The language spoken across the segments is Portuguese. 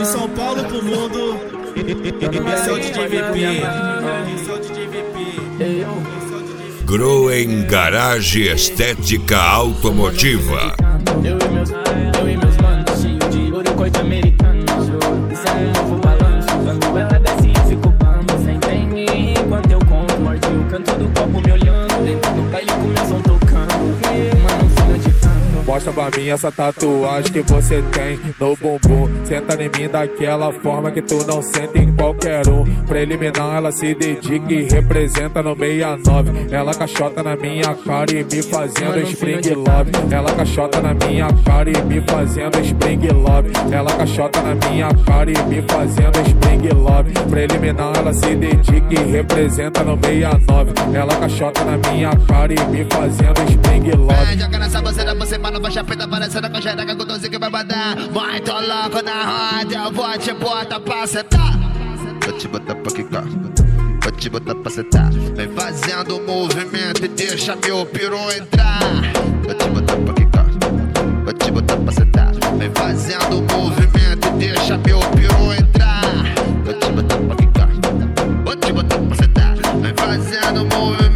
De São Paulo pro mundo, esse é o DJ VP. Groen Garage Estética Automotiva. Eu e meus manos, cheio de ouro e coisa americana. Isso é um novo balanço. Quando ela desce eu fico bambo. Sem tem mim enquanto eu conto. Morde o canto do copo me olhando. Dentro do baile com meu som tocando. Mano, filho de cano. Mostra pra mim essa tatuagem que você tem no bumbum. Senta em mim daquela forma que tu não sente em qualquer um. Preliminar ela se dedica e representa no 69. Ela cachota na minha cara e me fazendo spring love. Ela cachota na minha cara e me fazendo spring love. Ela cachota na minha cara e me fazendo spring love. Preliminar ela se dedica e representa no 69. Ela cachota na minha cara e me fazendo spring love. Joga nessa buceta por cima, no faixa preta, parecendo com xereca com 12 que vai mandar. Muito louco na roda, eu vou te botar pra sentar. Vou te botar pra quicar, vou te botar pra sentar. Vem fazendo o movimento e deixa meu piru entrar. Vou te botar pra quicar, vou te botar pra sentar. Vem fazendo o movimento e deixa meu piru entrar. Vou te botar pra quicar, vou te botar pra sentar. Vem fazendo o movimento.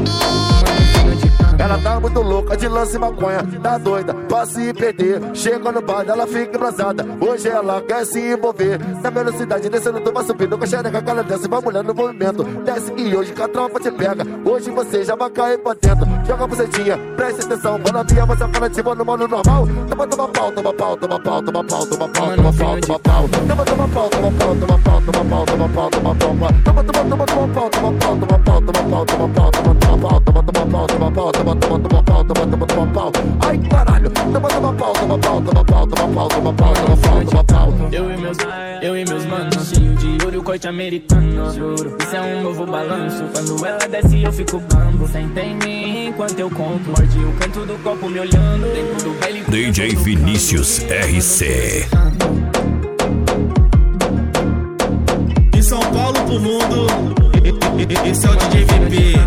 Ela tá muito louca de lance e maconha, tá doida pra se perder. Chega no bar, ela fica embrasada. Hoje ela quer se envolver. Na velocidade descendo, tu vai subindo com a xereca que ela desce, vai mulher no movimento. Desce e hoje que a tropa te pega. Hoje você já vai cair pra dentro. Joga a bucetinha, preste atenção. Quando a via vai sacar ativa no modo normal. Toma pau, toma pau, toma pau, toma pau, toma pau, toma pau, toma pau. Toma pau, toma pau, toma pau, toma pau, toma pau, toma pau. Toma pau, toma pau, toma pau, toma pau, toma pau, toma pau, toma pau, toma pau, toma pau, toma pau. Ai caralho, toma pau, toma pau, toma pau, toma pau, toma pau, toma pau. Eu e meus manos, cheio de ouro e corte americano. Juro, isso é um novo balanço. Quando ela desce eu fico bambo. Senta em mim enquanto eu conto. Morde o canto do copo me olhando. Dentro do baile DJ Vinícius RC. De São Paulo pro mundo, esse é o DJ VP.